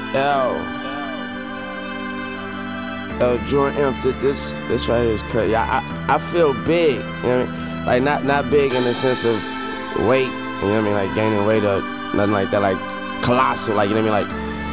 Yo, Jordan Inf, this right here is crazy. I feel big, you know what I mean? Like not big in the sense of weight, you know what I mean? Like gaining weight or nothing like that, like colossal, like, you know what I mean? Like,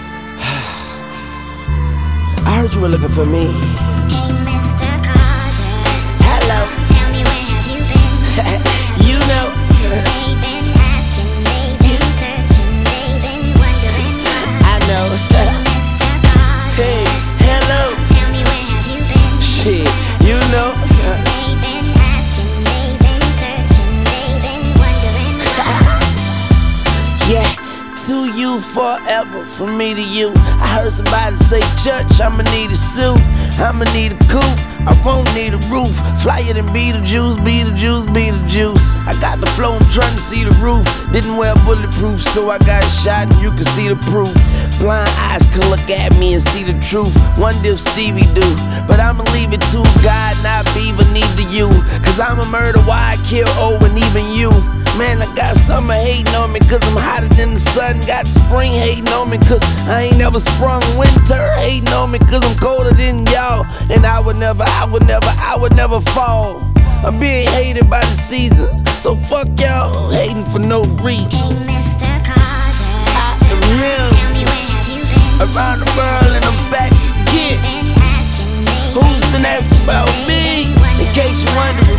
I heard you were looking for me. Hey, Mr. Carter. Hello. Tell me, where have you been? You know. They've been asking, they've been searching, they've been wondering why. I know. Mr. Carter. Hey, hello. Tell me, where have you been? Shit, you know. They've been asking, they've been searching, they've been wondering why. Yeah, to you forever, from me to you. I heard somebody say, Church, I'ma need a suit, I'ma need a coupe, I won't need a roof. Flyer than Beetlejuice, Beetlejuice, Beetlejuice. I got the flow, I'm trying to see the roof. Didn't wear bulletproof, so I got shot and you can see the proof. Blind eyes can look at me and see the truth. Wonder if Stevie do, but I'ma leave it to God, not Beaver, neither you. Cause I'm a murder, why I kill, oh, and even you. Man, I got summer hating on me cause I'm hotter than the sun. Got spring hating on me cause I ain't never sprung. Winter hating on me cause I'm colder than y'all. And I would never fall. I'm being hated by the season, so fuck y'all hating for no reason. Hey, Mr. Carter. I am him, Tell me, where have you been? around the world and I'm back again. Been asking, they've Who's been asking about me? In case you wondering,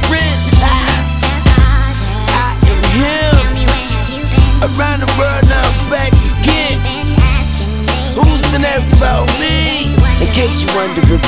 I am him, around the world now I'm back again. Who's been asking about me? In case you wondering,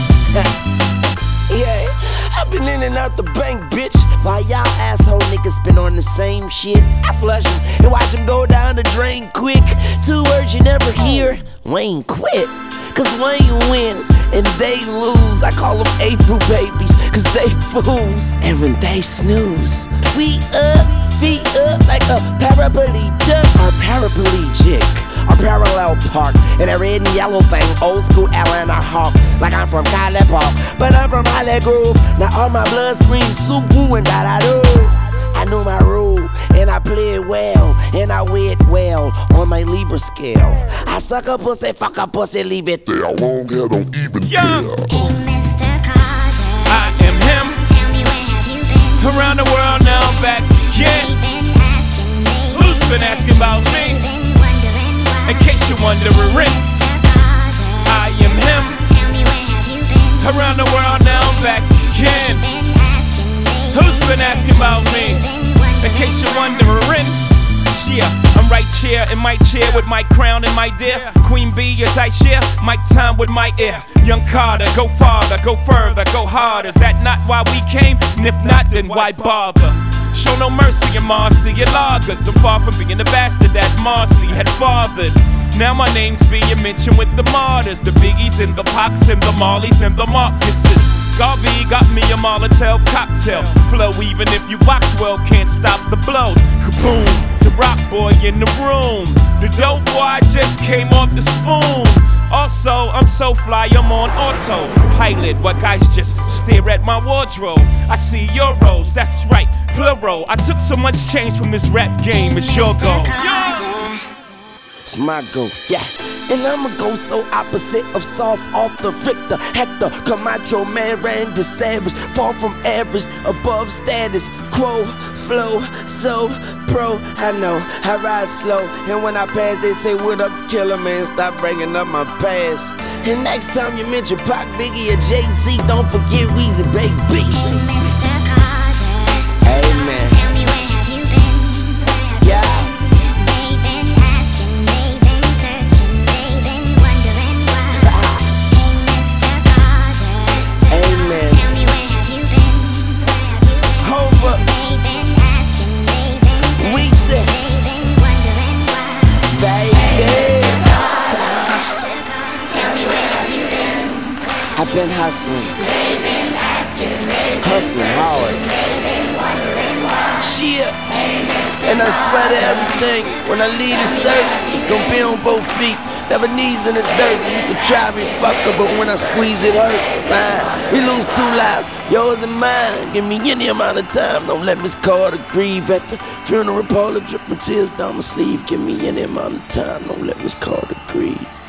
yeah, I've been in and out the bank, bitch. While y'all asshole niggas been on the same shit, I flush them and watch them go down the drain quick. 2 words you never hear, Wayne quit. Cause Wayne win and they lose. I call them April babies, cause they fools. And when they snooze, we up, feet up like a paraplegic or paraplegic. Or parallel park in a red and yellow thing, old school Atlanta Hawk. Like I'm from College Park, but I'm from Holly Grove. Now all my blood screams soup, woo, and da-da-do. I knew my rule, and I played well, and I weighed well on my Libra scale. I suck a pussy, fuck a pussy, leave it there. Long hair don't even Young. care. Hey, Mr. Carter. I am him. Tell me, where have you been? Around the world now I'm back again. They've been asking, they've Who's been asking about me? been wondering why. In case you're wondering, Mr. Carter. I am him. Tell me, where have you been? Around the world now I'm back again. Been asking, they've Who's been asking about me? In case you're wondering, yeah, I'm right here in my chair with my crown and my dear Queen Bee as I share my time with my ear. Young Carter, go farther, go further, go harder. Is that not why we came? And if not, then why bother? Show no mercy in Marcy and lagers. I'm far from being the bastard that Marcy had fathered. Now my name's being mentioned with the martyrs, the Biggies and the Pocs and the Marleys and the Marcuses. Garvey got me a Molotov cocktail flow. Even if you box well, can't stop the blows. Kaboom, the rock boy in the room. The dope boy just came off the spoon. Also, I'm so fly, I'm on autopilot. What guys just stare at my wardrobe. I see euros, that's right, plural. I took so much change from this rap game, it's your goal. It's my goal, yeah. And I'ma go so opposite of soft off the Richter. Hector, Camacho, man, Randy Savage. Far from average, above status quo. Flow, so pro. I know, I ride slow. And when I pass, they say, what up, killer, man? Stop bringing up my past. And next time you mention Pac, Biggie, or Jay-Z, don't forget Weezy, baby. Mr. Carter. Amen. Tell me, where have you been? Yeah. They've been asking, they've been searching, they've been wondering why. Hey, Mr. Carter. Amen. Tell me, where have you been? Hold up. They've been asking, they've been Weezy, they've been wondering why. baby. Tell me, where have you been? I've been hustling. They've been asking, they've been Hustling hard. they've been wondering why. Shit. And I swear to everything, when I leave this earth, it's gonna be on both feet. Never knees in the dirt. You can try me, fucker, but when I squeeze it hurt. Fine. We lose 2 lives, yours and mine. Give me any amount of time. Don't let Miss Carter grieve at the funeral parlor. Dripping tears down my sleeve. Give me any amount of time. Don't let Miss Carter grieve.